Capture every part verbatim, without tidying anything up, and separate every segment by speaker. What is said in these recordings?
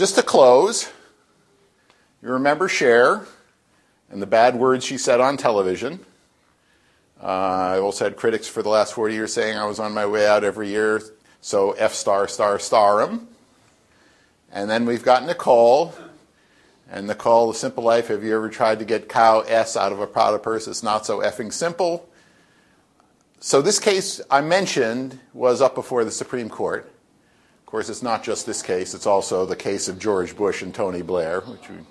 Speaker 1: just to close, you remember Cher and the bad words she said on television. Uh, I also had critics for the last forty years saying I was on my way out every year, so F star, star, star 'em. And then we've got Nicole. And Nicole, The Simple Life, have you ever tried to get cow S out of a Prada purse? It's not so effing simple. So this case I mentioned was up before the Supreme Court. Of course, it's not just this case. It's also the case of George Bush and Tony Blair, which we,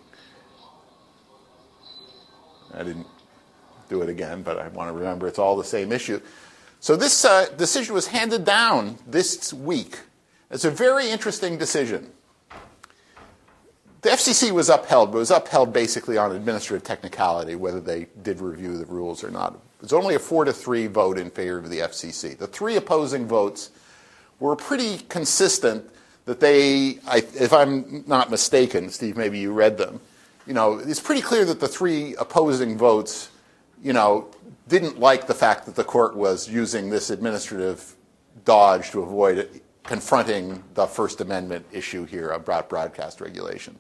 Speaker 1: I didn't do it again, but I want to remember it's all the same issue. So this uh, decision was handed down this week. It's a very interesting decision. The F C C was upheld, but it was upheld basically on administrative technicality, whether they did review the rules or not. It was only a four to three vote in favor of the F C C. The three opposing votes were pretty consistent that they, I, if I'm not mistaken, Steve, maybe you read them, you know, it's pretty clear that the three opposing votes, you know, didn't like the fact that the court was using this administrative dodge to avoid confronting the First Amendment issue here about broadcast regulation.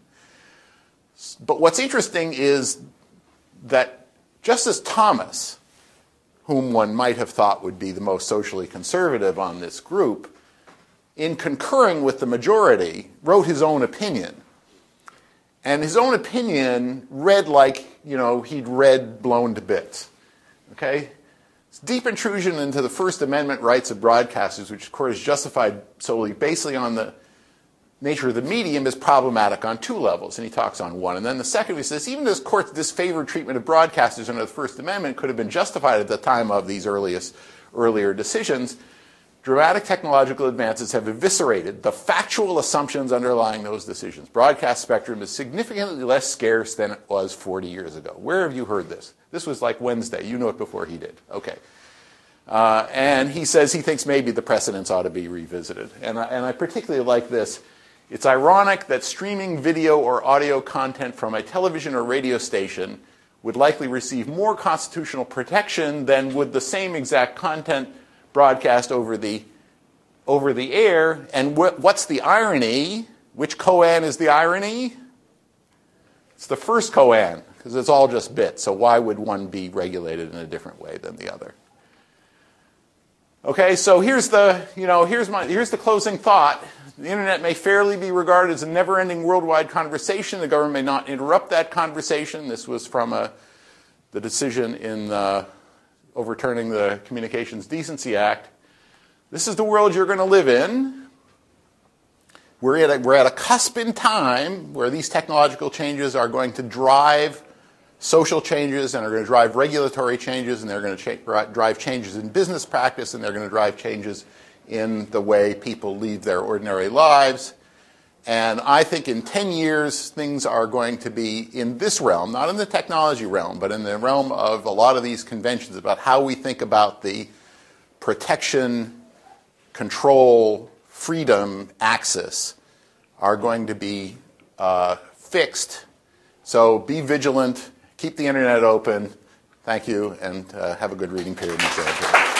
Speaker 1: But what's interesting is that Justice Thomas, whom one might have thought would be the most socially conservative on this group, in concurring with the majority, wrote his own opinion. And his own opinion read like, you know, he'd read Blown to Bits. Okay? It's deep intrusion into the First Amendment rights of broadcasters, which of course is justified solely basically on the nature of the medium, is problematic on two levels, and he talks on one. And then the second, he says, even this court's disfavored treatment of broadcasters under the First Amendment could have been justified at the time of these earliest, earlier decisions. Dramatic technological advances have eviscerated the factual assumptions underlying those decisions. Broadcast spectrum is significantly less scarce than it was forty years ago. Where have you heard this? This was like Wednesday. You know it before he did. Okay. Uh, and he says he thinks maybe the precedents ought to be revisited. And I, and I particularly like this. It's ironic that streaming video or audio content from a television or radio station would likely receive more constitutional protection than would the same exact content broadcast over the, over the air. And wh- what's the irony? Which koan is the irony? It's the first koan, because it's all just bits. So why would one be regulated in a different way than the other? Okay, so here's the, you know, here's my, here's the closing thought. The internet may fairly be regarded as a never-ending worldwide conversation. The government may not interrupt that conversation. This was from a, the decision in uh, overturning the Communications Decency Act. This is the world you're going to live in. We're at, a, we're at a cusp in time where these technological changes are going to drive social changes and are going to drive regulatory changes, and they're going to cha- drive changes in business practice, and they're going to drive changes in the way people lead their ordinary lives. And I think in ten years, things are going to be in this realm, not in the technology realm, but in the realm of a lot of these conventions about how we think about the protection, control, freedom axis are going to be uh, fixed. So be vigilant, keep the internet open. Thank you, and uh, have a good reading period.